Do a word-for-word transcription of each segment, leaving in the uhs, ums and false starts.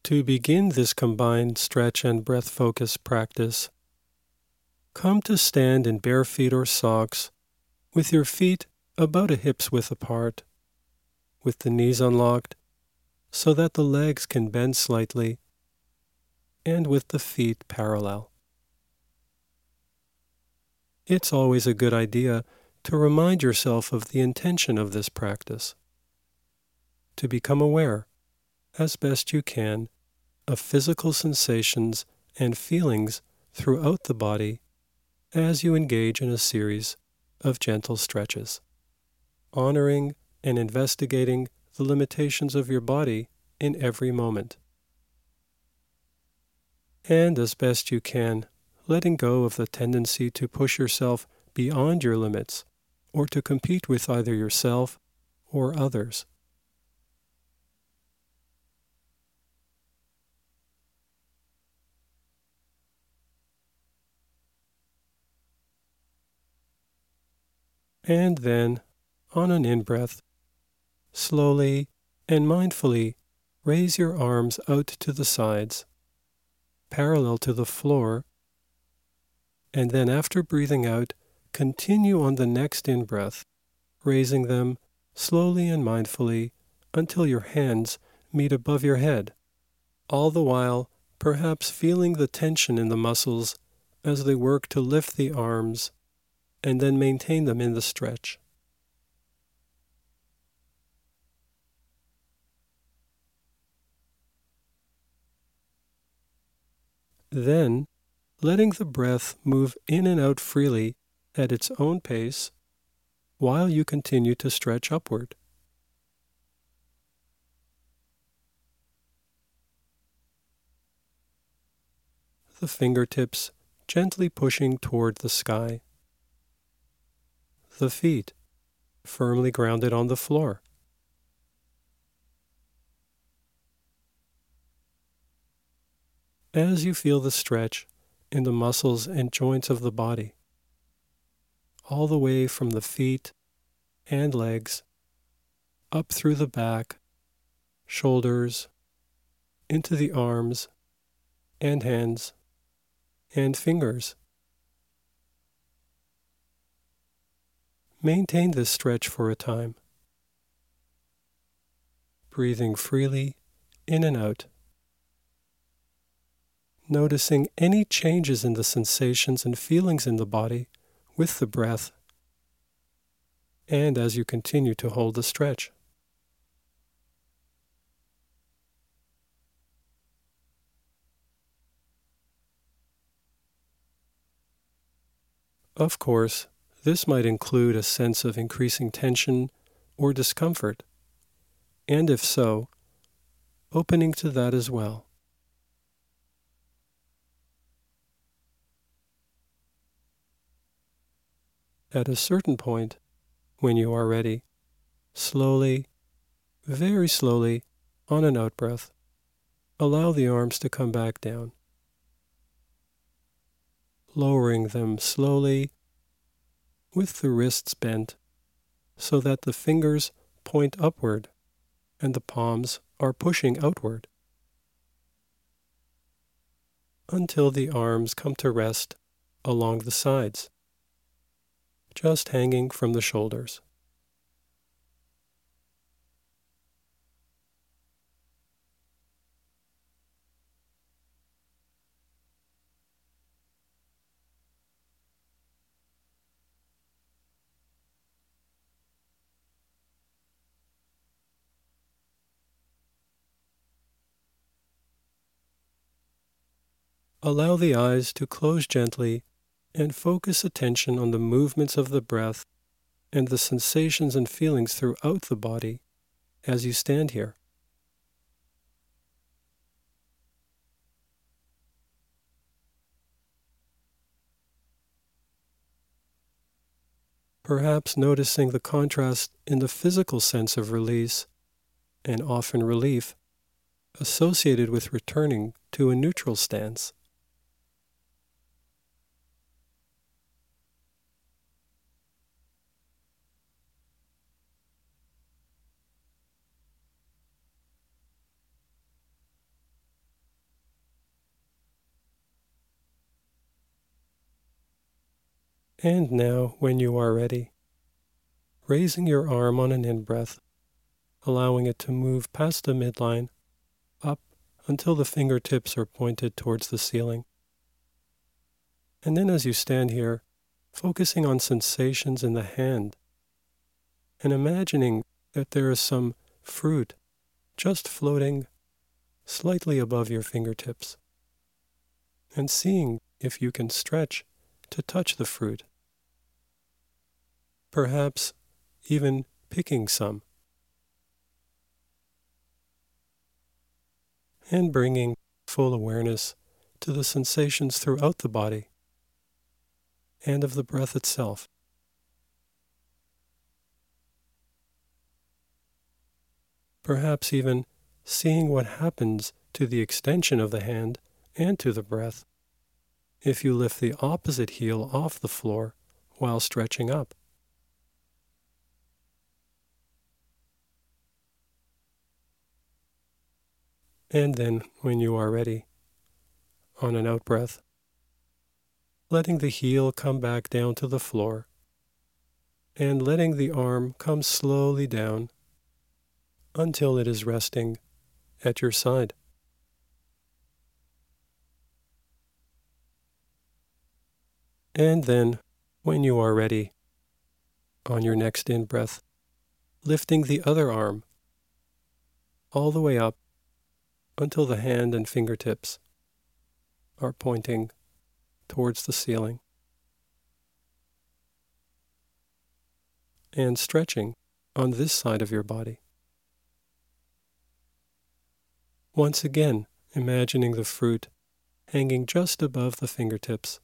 To begin this combined stretch and breath focus practice, come to stand in bare feet or socks with your feet about a hip's width apart, with the knees unlocked so that the legs can bend slightly, and with the feet parallel. It's always a good idea to remind yourself of the intention of this practice, to become aware, as best you can, of physical sensations and feelings throughout the body as you engage in a series of gentle stretches, honoring and investigating the limitations of your body in every moment. And as best you can, letting go of the tendency to push yourself beyond your limits or to compete with either yourself or others. And then, on an in-breath, slowly and mindfully raise your arms out to the sides, parallel to the floor, and then after breathing out, continue on the next in-breath, raising them slowly and mindfully until your hands meet above your head, all the while perhaps feeling the tension in the muscles as they work to lift the arms and then maintain them in the stretch. Then, letting the breath move in and out freely at its own pace while you continue to stretch upward. The fingertips gently pushing toward the sky. The feet firmly grounded on the floor. As you feel the stretch in the muscles and joints of the body, all the way from the feet and legs, up through the back, shoulders, into the arms and hands and fingers. Maintain this stretch for a time, breathing freely in and out, noticing any changes in the sensations and feelings in the body with the breath, and as you continue to hold the stretch. Of course, this might include a sense of increasing tension or discomfort, and if so, opening to that as well. At a certain point, when you are ready, slowly, very slowly, on an out-breath, allow the arms to come back down, lowering them slowly with the wrists bent so that the fingers point upward and the palms are pushing outward until the arms come to rest along the sides, just hanging from the shoulders. Allow the eyes to close gently and focus attention on the movements of the breath and the sensations and feelings throughout the body as you stand here. Perhaps noticing the contrast in the physical sense of release and often relief associated with returning to a neutral stance. And now, when you are ready, raising your arm on an in-breath, allowing it to move past the midline, up until the fingertips are pointed towards the ceiling. And then as you stand here, focusing on sensations in the hand, and imagining that there is some fruit just floating slightly above your fingertips, and seeing if you can stretch to touch the fruit, perhaps even picking some, and bringing full awareness to the sensations throughout the body and of the breath itself. Perhaps even seeing what happens to the extension of the hand and to the breath if you lift the opposite heel off the floor while stretching up. And then, when you are ready, on an out-breath, letting the heel come back down to the floor and letting the arm come slowly down until it is resting at your side. And then, when you are ready, on your next in-breath, lifting the other arm all the way up until the hand and fingertips are pointing towards the ceiling. And stretching on this side of your body. Once again, imagining the fruit hanging just above the fingertips.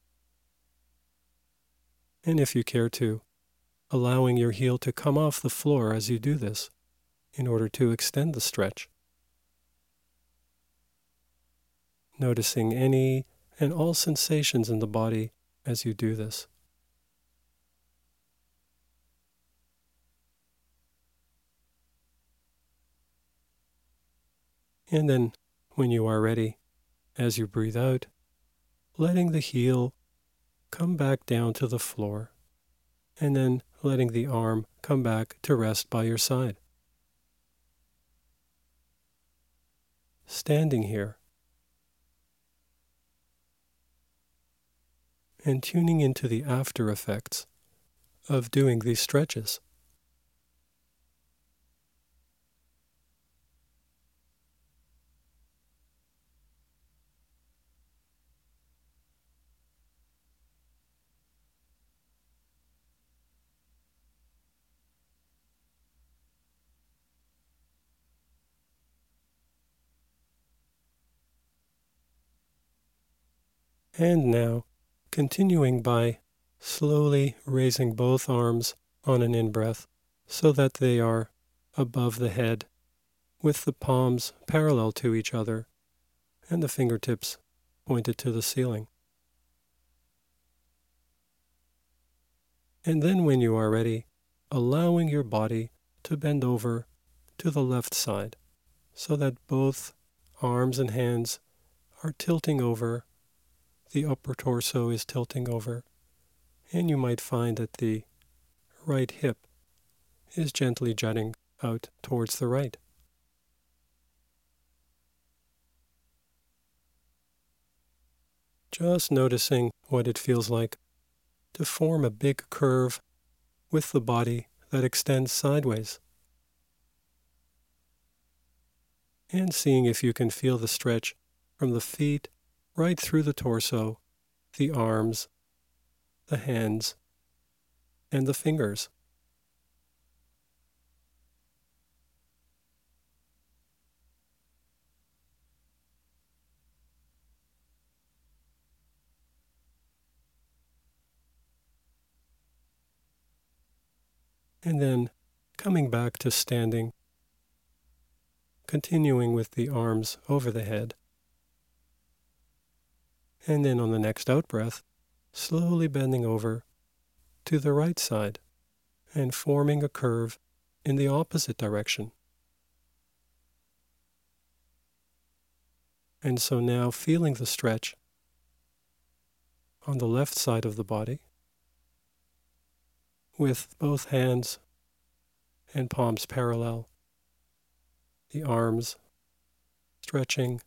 And if you care to, allowing your heel to come off the floor as you do this in order to extend the stretch. Noticing any and all sensations in the body as you do this. And then, when you are ready, as you breathe out, letting the heel come back down to the floor, and then letting the arm come back to rest by your side. Standing here, and tuning into the after effects of doing these stretches. And now, continuing by slowly raising both arms on an in-breath so that they are above the head, with the palms parallel to each other and the fingertips pointed to the ceiling. And then when you are ready, allowing your body to bend over to the left side so that both arms and hands are tilting over. The upper torso is tilting over, and you might find that the right hip is gently jutting out towards the right. Just noticing what it feels like to form a big curve with the body that extends sideways. And seeing if you can feel the stretch from the feet right through the torso, the arms, the hands, and the fingers. And then coming back to standing, continuing with the arms over the head. And then on the next out-breath, slowly bending over to the right side and forming a curve in the opposite direction. And so now feeling the stretch on the left side of the body with both hands and palms parallel, the arms stretching,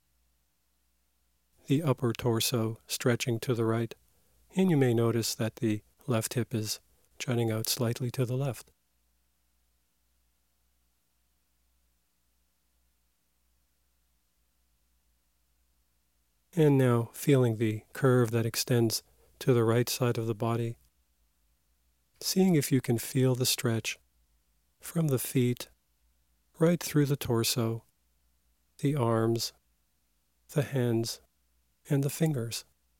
the upper torso stretching to the right, and you may notice that the left hip is jutting out slightly to the left. And now feeling the curve that extends to the right side of the body, seeing if you can feel the stretch from the feet right through the torso, the arms, the hands, and the fingers.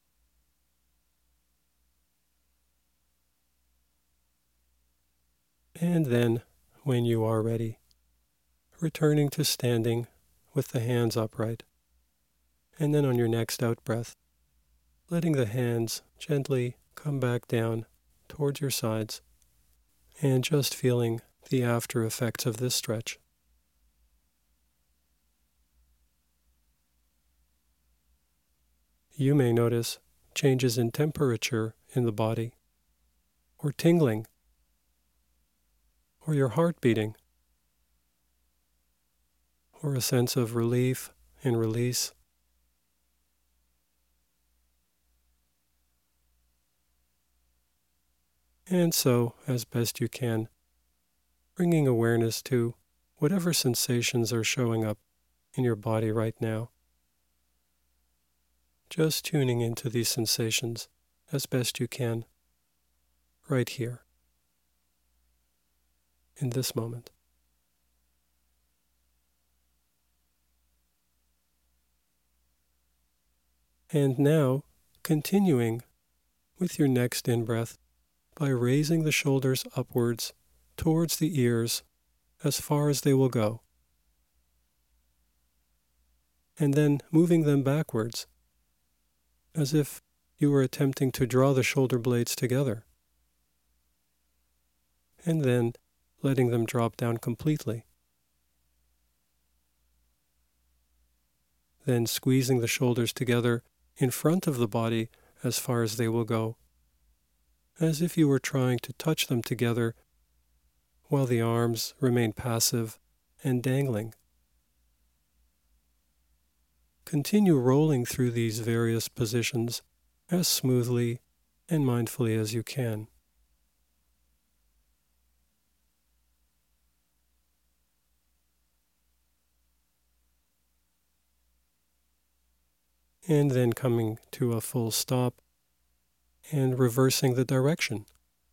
And then, when you are ready, returning to standing with the hands upright. And then on your next out breath, letting the hands gently come back down towards your sides and just feeling the after effects of this stretch. You may notice changes in temperature in the body, or tingling, or your heart beating, or a sense of relief and release. And so, as best you can, bringing awareness to whatever sensations are showing up in your body right now. Just tuning into these sensations as best you can, right here, in this moment. And now, continuing with your next in-breath by raising the shoulders upwards towards the ears as far as they will go, and then moving them backwards as if you were attempting to draw the shoulder blades together, and then letting them drop down completely. Then squeezing the shoulders together in front of the body as far as they will go, as if you were trying to touch them together while the arms remain passive and dangling. Continue rolling through these various positions as smoothly and mindfully as you can. And then coming to a full stop and reversing the direction.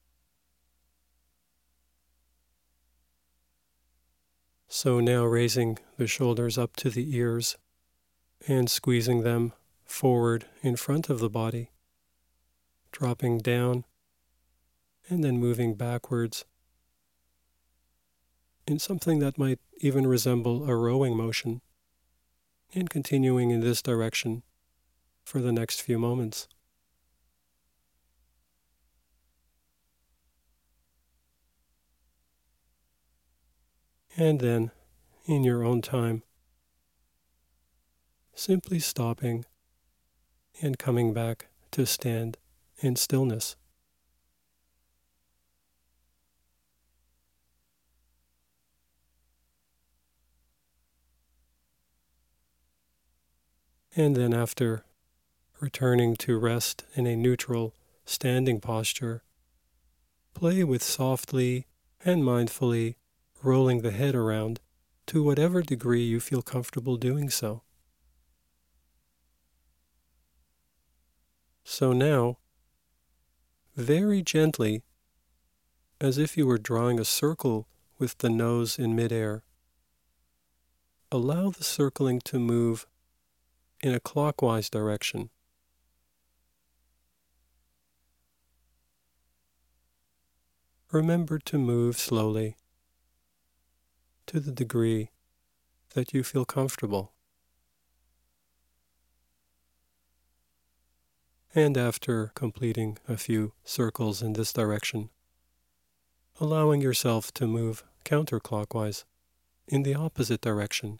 So now raising the shoulders up to the ears and squeezing them forward in front of the body, dropping down and then moving backwards in something that might even resemble a rowing motion, and continuing in this direction for the next few moments. And then, in your own time, simply stopping and coming back to stand in stillness. And then after returning to rest in a neutral standing posture, play with softly and mindfully rolling the head around to whatever degree you feel comfortable doing so. So now, very gently, as if you were drawing a circle with the nose in midair, allow the circling to move in a clockwise direction. Remember to move slowly to the degree that you feel comfortable. And after completing a few circles in this direction, allowing yourself to move counterclockwise in the opposite direction.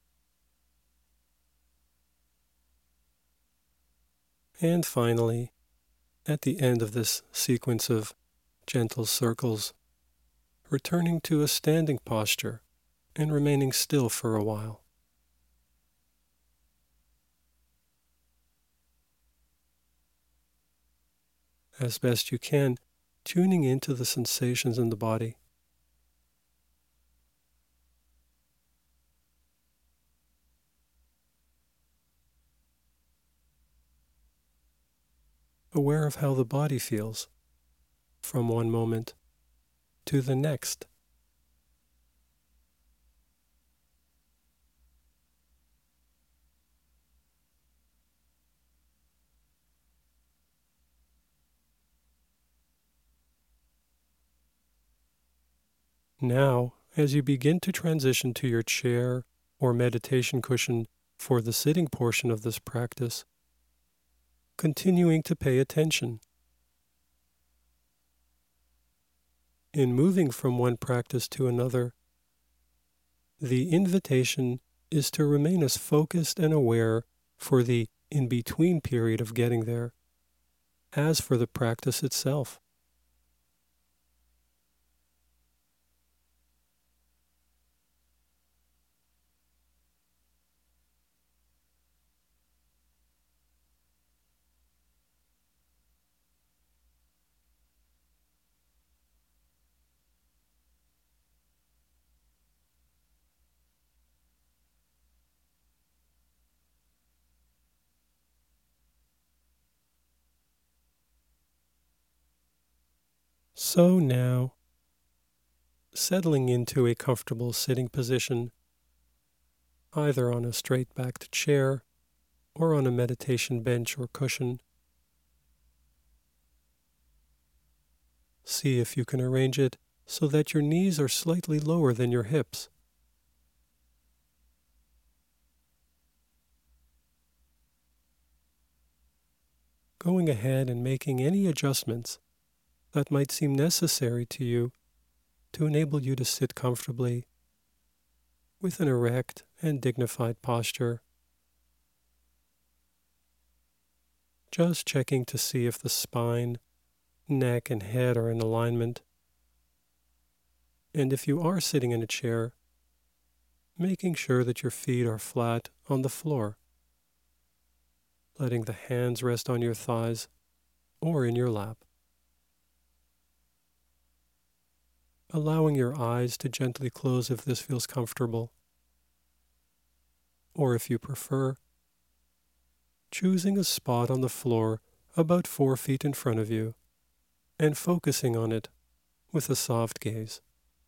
And finally, At the end of this sequence of gentle circles, returning to a standing posture and remaining still for a while. As best you can, tuning into the sensations in the body. Aware of how the body feels from one moment to the next. Now, as you begin to transition to your chair or meditation cushion for the sitting portion of this practice, continuing to pay attention. In moving from one practice to another, the invitation is to remain as focused and aware for the in-between period of getting there, as for the practice itself. So now, settling into a comfortable sitting position, either on a straight-backed chair or on a meditation bench or cushion. See if you can arrange it so that your knees are slightly lower than your hips. Going ahead and making any adjustments that might seem necessary to you to enable you to sit comfortably with an erect and dignified posture. Just checking to see if the spine, neck, and head are in alignment. And if you are sitting in a chair, making sure that your feet are flat on the floor, letting the hands rest on your thighs or in your lap. Allowing your eyes to gently close if this feels comfortable. Or if you prefer, choosing a spot on the floor about four feet in front of you and focusing on it with a soft gaze.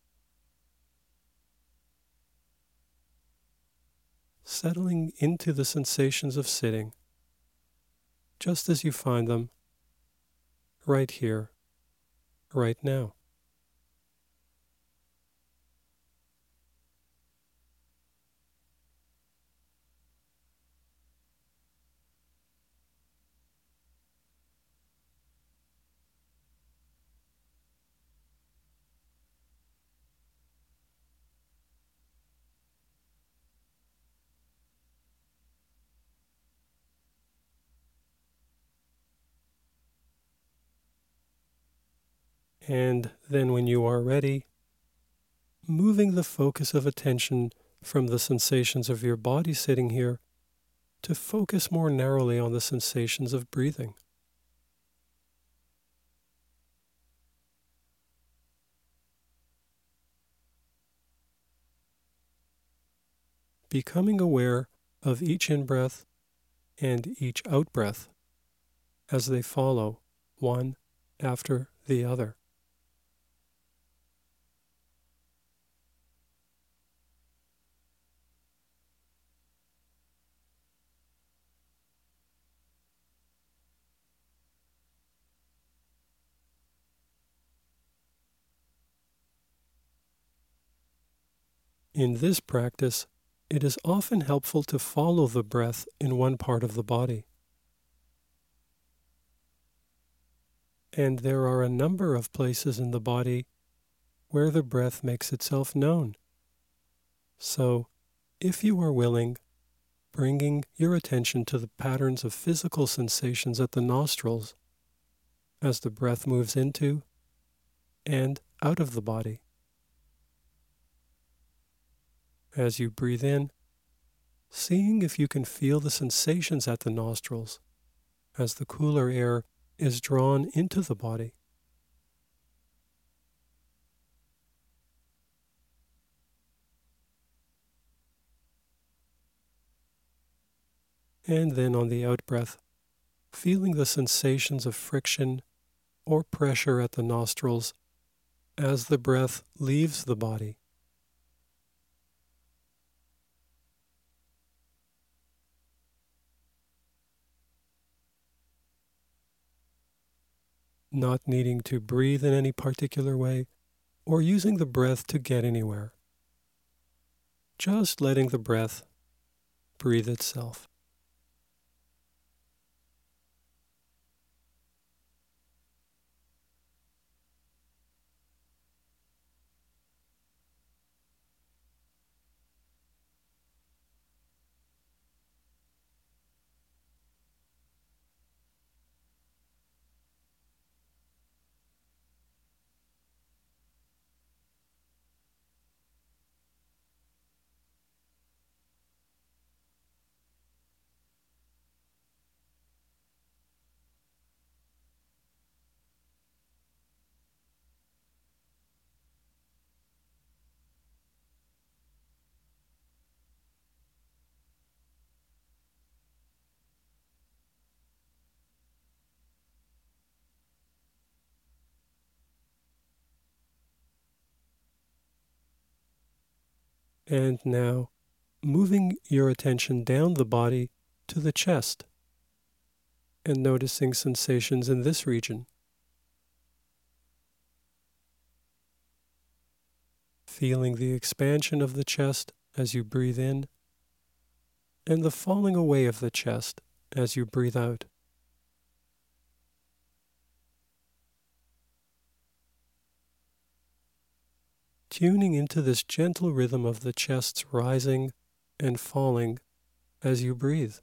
Settling into the sensations of sitting, just as you find them, right here, right now. And then when you are ready, moving the focus of attention from the sensations of your body sitting here to focus more narrowly on the sensations of breathing. Becoming aware of each in-breath and each out-breath as they follow one after the other. In this practice, it is often helpful to follow the breath in one part of the body. And there are a number of places in the body where the breath makes itself known. So, if you are willing, bringing your attention to the patterns of physical sensations at the nostrils as the breath moves into and out of the body. As you breathe in, seeing if you can feel the sensations at the nostrils as the cooler air is drawn into the body. And then on the out-breath, feeling the sensations of friction or pressure at the nostrils as the breath leaves the body. Not needing to breathe in any particular way or using the breath to get anywhere. Just letting the breath breathe itself. And now, moving your attention down the body to the chest and noticing sensations in this region. Feeling the expansion of the chest as you breathe in and the falling away of the chest as you breathe out. Tuning into this gentle rhythm of the chest's rising and falling as you breathe.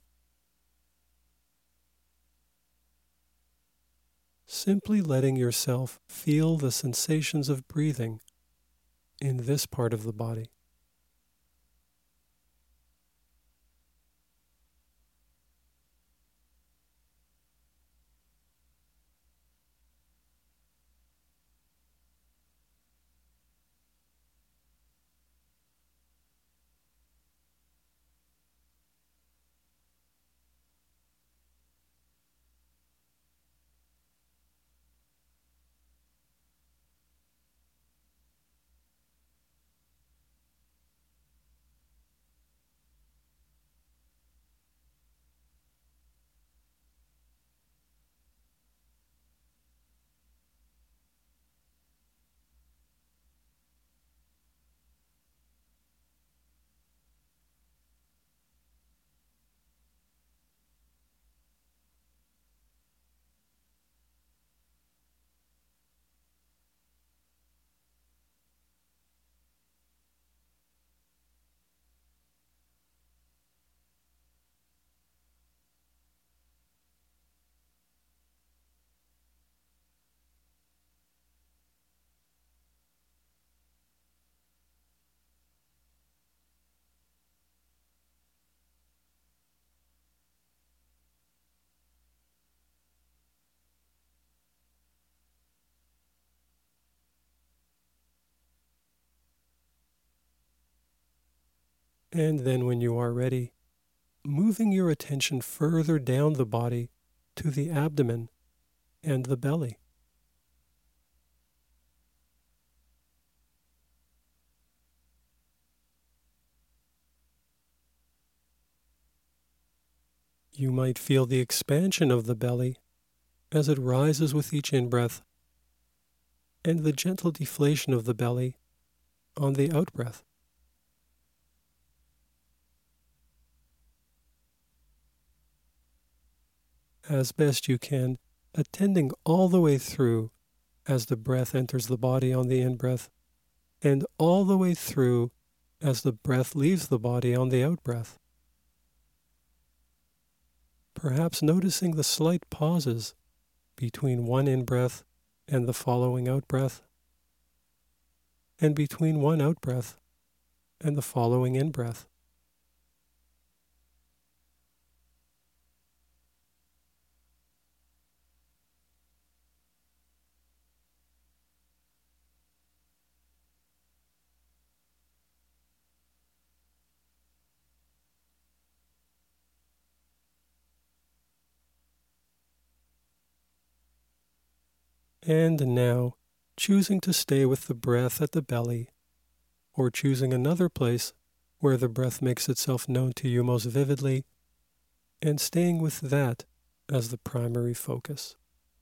Simply letting yourself feel the sensations of breathing in this part of the body. And then when you are ready, moving your attention further down the body to the abdomen and the belly. You might feel the expansion of the belly as it rises with each in-breath and the gentle deflation of the belly on the out-breath. As best you can, attending all the way through as the breath enters the body on the in-breath and all the way through as the breath leaves the body on the out-breath. Perhaps noticing the slight pauses between one in-breath and the following out-breath, and between one out-breath and the following in-breath. And now, choosing to stay with the breath at the belly, or choosing another place where the breath makes itself known to you most vividly, and staying with that as the primary focus.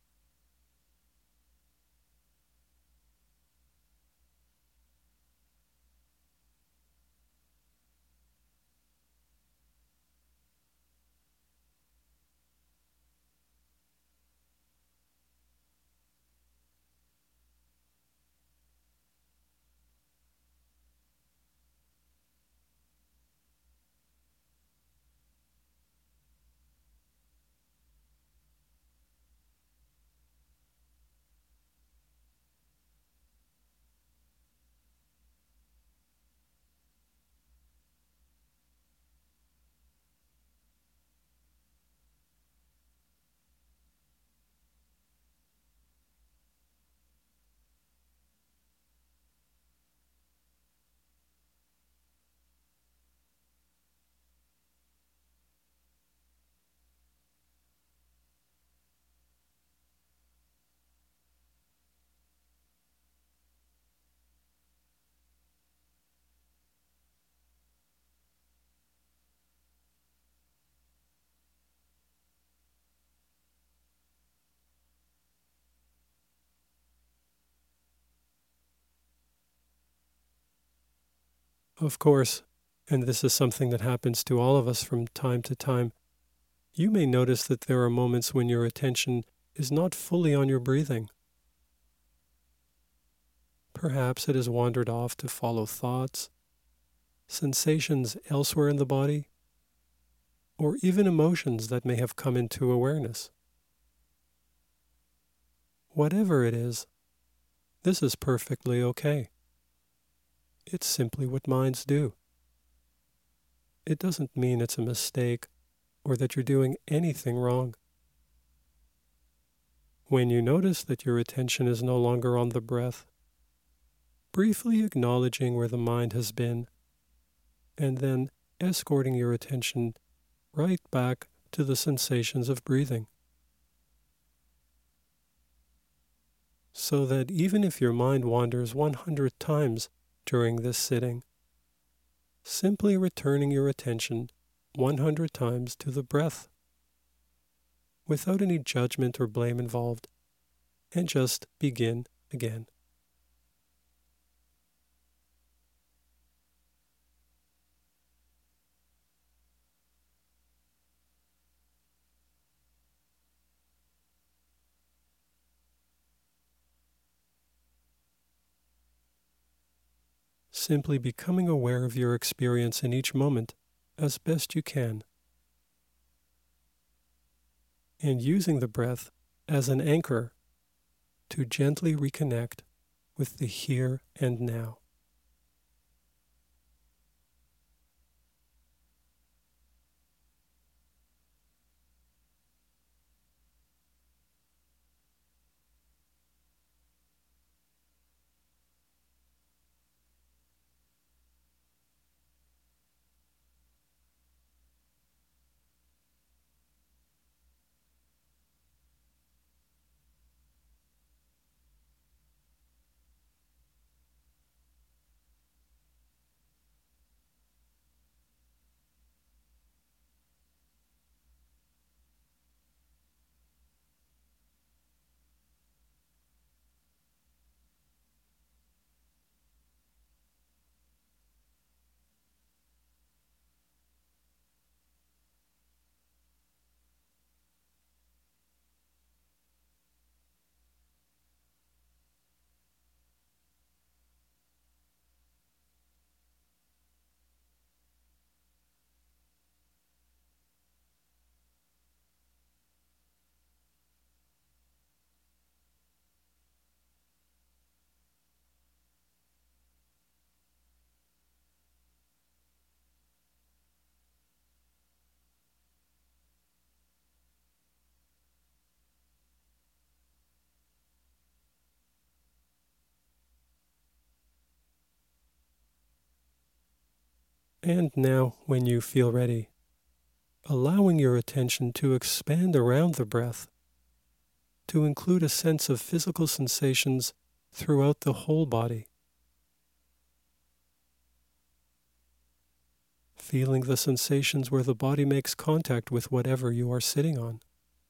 Of course, and this is something that happens to all of us from time to time, you may notice that there are moments when your attention is not fully on your breathing. Perhaps it has wandered off to follow thoughts, sensations elsewhere in the body, or even emotions that may have come into awareness. Whatever it is, this is perfectly okay. It's simply what minds do. It doesn't mean it's a mistake or that you're doing anything wrong. When you notice that your attention is no longer on the breath, briefly acknowledging where the mind has been, and then escorting your attention right back to the sensations of breathing. So that even if your mind wanders one hundred times during this sitting, simply returning your attention one hundred times to the breath, without any judgment or blame involved, and just begin again. Simply becoming aware of your experience in each moment as best you can, and using the breath as an anchor to gently reconnect with the here and now. And now, when you feel ready, allowing your attention to expand around the breath, to include a sense of physical sensations throughout the whole body. Feeling the sensations where the body makes contact with whatever you are sitting on.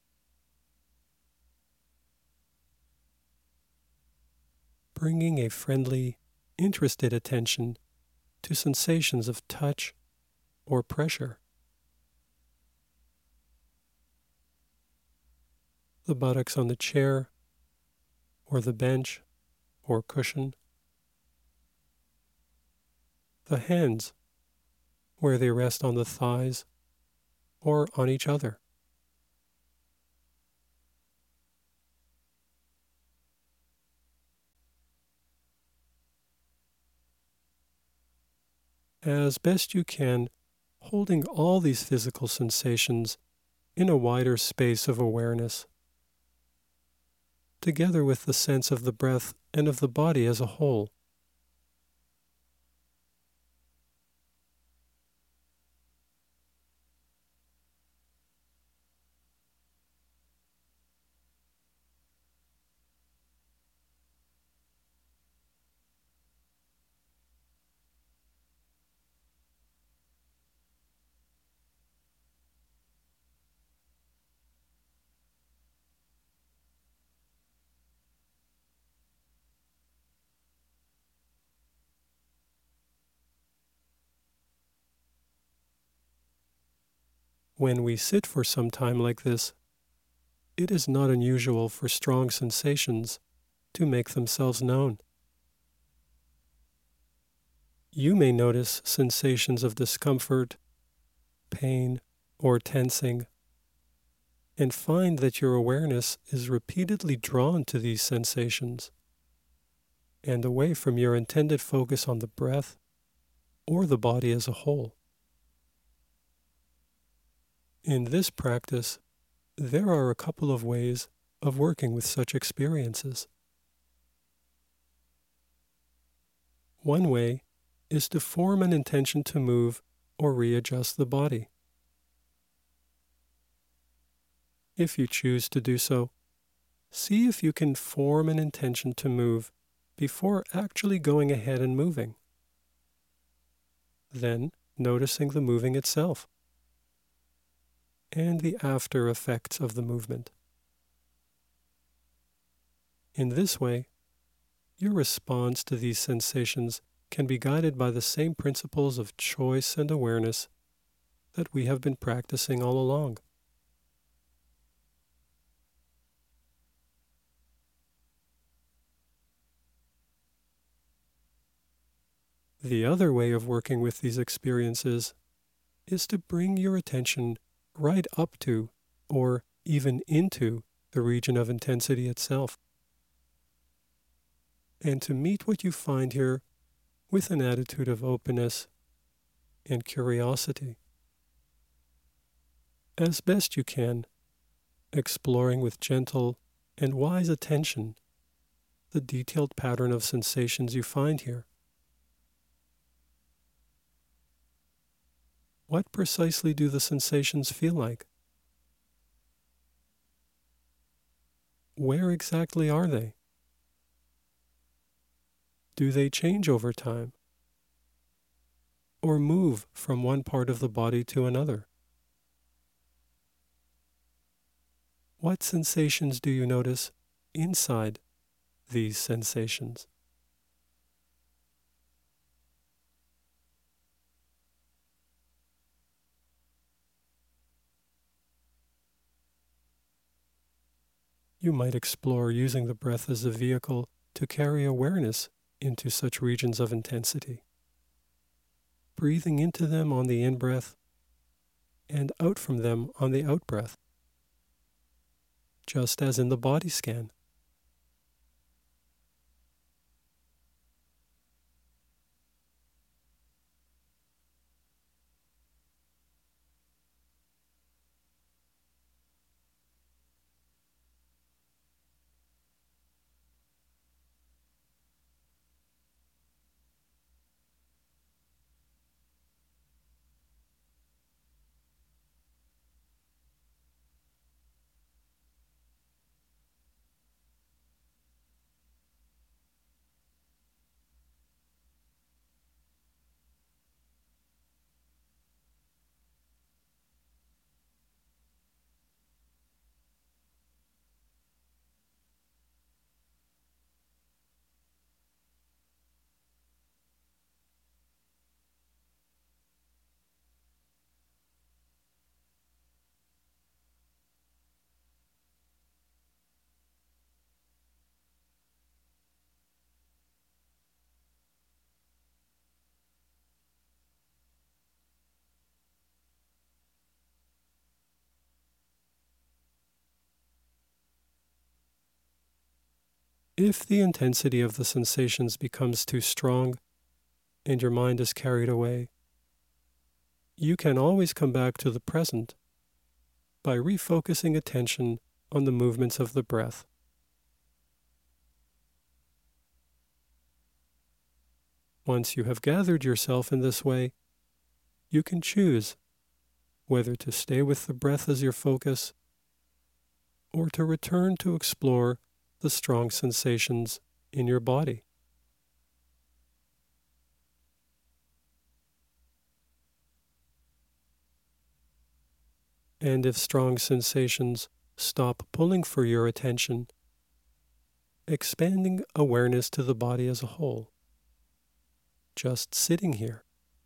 Bringing a friendly, interested attention to sensations of touch or pressure. The buttocks on the chair or the bench or cushion. The hands where they rest on the thighs or on each other. As best you can, holding all these physical sensations in a wider space of awareness, together with the sense of the breath and of the body as a whole. When we sit for some time like this, it is not unusual for strong sensations to make themselves known. You may notice sensations of discomfort, pain, or tensing, and find that your awareness is repeatedly drawn to these sensations and away from your intended focus on the breath or the body as a whole. In this practice, there are a couple of ways of working with such experiences. One way is to form an intention to move or readjust the body. If you choose to do so, see if you can form an intention to move before actually going ahead and moving. Then, noticing the moving itself and the after effects of the movement. In this way, your response to these sensations can be guided by the same principles of choice and awareness that we have been practicing all along. The other way of working with these experiences is to bring your attention right up to, or even into, the region of intensity itself, and to meet what you find here with an attitude of openness and curiosity. As best you can, exploring with gentle and wise attention the detailed pattern of sensations you find here. What precisely do the sensations feel like? Where exactly are they? Do they change over time? Or move from one part of the body to another? What sensations do you notice inside these sensations? You might explore using the breath as a vehicle to carry awareness into such regions of intensity, breathing into them on the in-breath and out from them on the out-breath, just as in the body scan. If the intensity of the sensations becomes too strong and your mind is carried away, you can always come back to the present by refocusing attention on the movements of the breath. Once you have gathered yourself in this way, you can choose whether to stay with the breath as your focus or to return to explore the strong sensations in your body. And if strong sensations stop pulling for your attention, expanding awareness to the body as a whole, just sitting here.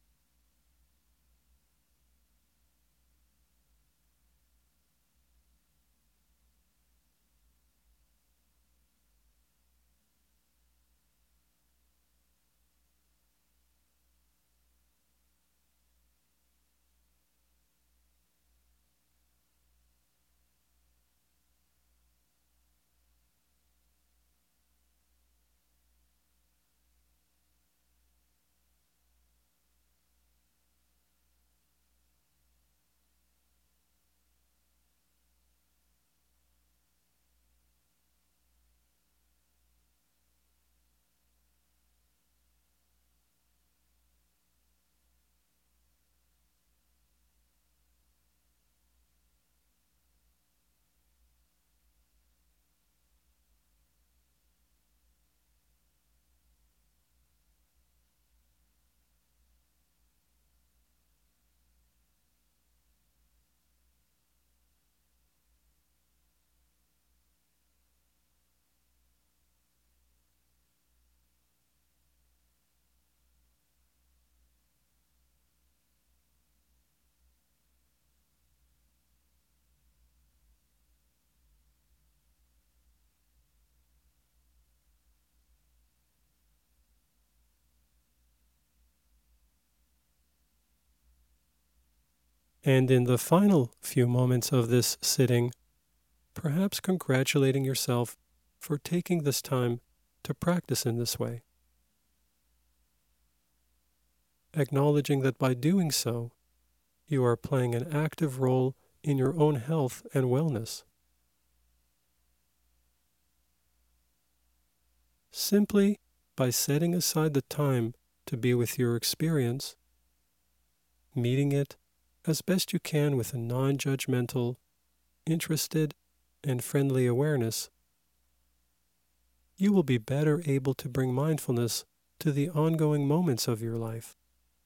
And in the final few moments of this sitting, perhaps congratulating yourself for taking this time to practice in this way. Acknowledging that by doing so, you are playing an active role in your own health and wellness. Simply by setting aside the time to be with your experience, meeting it as best you can with a non-judgmental, interested, and friendly awareness, you will be better able to bring mindfulness to the ongoing moments of your life.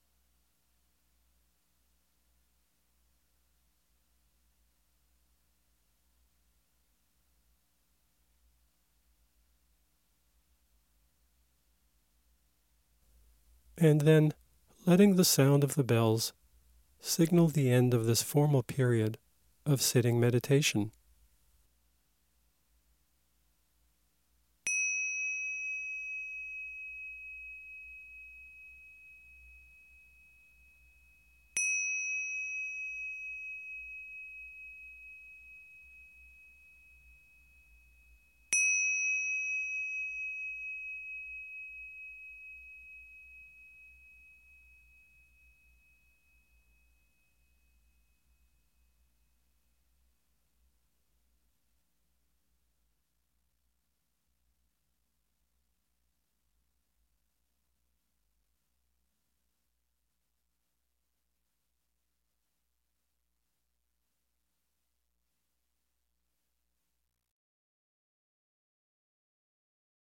And then, letting the sound of the bells signal the end of this formal period of sitting meditation.